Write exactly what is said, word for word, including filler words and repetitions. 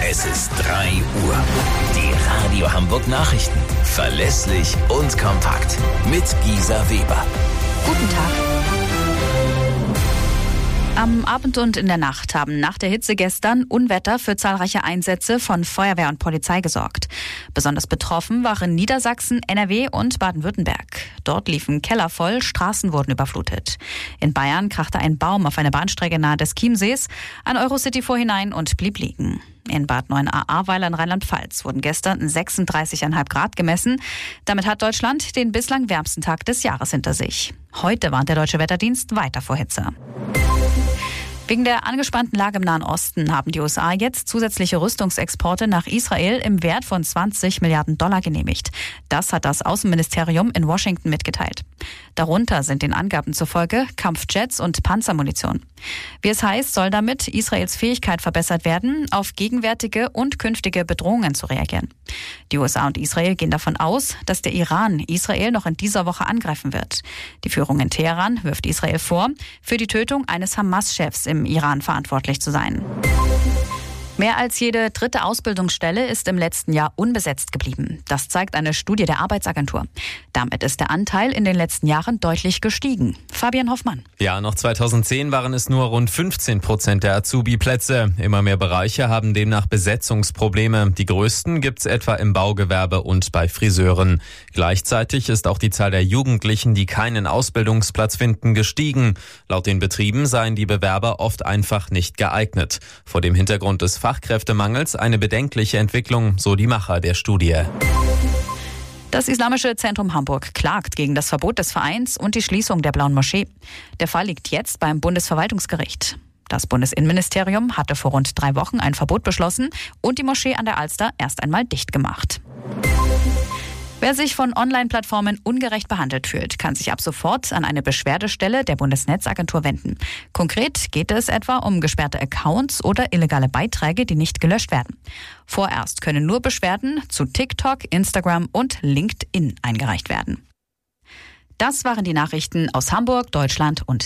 Es ist drei Uhr. Die Radio Hamburg Nachrichten. Verlässlich und kompakt. Mit Gisa Weber. Guten Tag. Am Abend und in der Nacht haben nach der Hitze gestern Unwetter für zahlreiche Einsätze von Feuerwehr und Polizei gesorgt. Besonders betroffen waren Niedersachsen, N R W und Baden-Württemberg. Dort liefen Keller voll, Straßen wurden überflutet. In Bayern krachte ein Baum auf einer Bahnstrecke nahe des Chiemsees. Ein Eurocity fuhr hinein und blieb liegen. In Bad Neuenahr-Ahrweiler in Rheinland-Pfalz wurden gestern sechsunddreißig Komma fünf Grad gemessen. Damit hat Deutschland den bislang wärmsten Tag des Jahres hinter sich. Heute warnt der Deutsche Wetterdienst weiter vor Hitze. Wegen der angespannten Lage im Nahen Osten haben die U S A jetzt zusätzliche Rüstungsexporte nach Israel im Wert von zwanzig Milliarden Dollar genehmigt. Das hat das Außenministerium in Washington mitgeteilt. Darunter sind den Angaben zufolge Kampfjets und Panzermunition. Wie es heißt, soll damit Israels Fähigkeit verbessert werden, auf gegenwärtige und künftige Bedrohungen zu reagieren. Die U S A und Israel gehen davon aus, dass der Iran Israel noch in dieser Woche angreifen wird. Die Führung in Teheran wirft Israel vor, für die Tötung eines Hamas-Chefs im Iran verantwortlich zu sein. Mehr als jede dritte Ausbildungsstelle ist im letzten Jahr unbesetzt geblieben. Das zeigt eine Studie der Arbeitsagentur. Damit ist der Anteil in den letzten Jahren deutlich gestiegen. Fabian Hoffmann. Ja, noch zweitausendzehn waren es nur rund fünfzehn Prozent der Azubi-Plätze. Immer mehr Bereiche haben demnach Besetzungsprobleme. Die größten gibt's etwa im Baugewerbe und bei Friseuren. Gleichzeitig ist auch die Zahl der Jugendlichen, die keinen Ausbildungsplatz finden, gestiegen. Laut den Betrieben seien die Bewerber oft einfach nicht geeignet. Vor dem Hintergrund des Fachkräftemangels eine bedenkliche Entwicklung, so die Macher der Studie. Das Islamische Zentrum Hamburg klagt gegen das Verbot des Vereins und die Schließung der Blauen Moschee. Der Fall liegt jetzt beim Bundesverwaltungsgericht. Das Bundesinnenministerium hatte vor rund drei Wochen ein Verbot beschlossen und die Moschee an der Alster erst einmal dicht gemacht. Wer sich von Online-Plattformen ungerecht behandelt fühlt, kann sich ab sofort an eine Beschwerdestelle der Bundesnetzagentur wenden. Konkret geht es etwa um gesperrte Accounts oder illegale Beiträge, die nicht gelöscht werden. Vorerst können nur Beschwerden zu TikTok, Instagram und LinkedIn eingereicht werden. Das waren die Nachrichten aus Hamburg, Deutschland und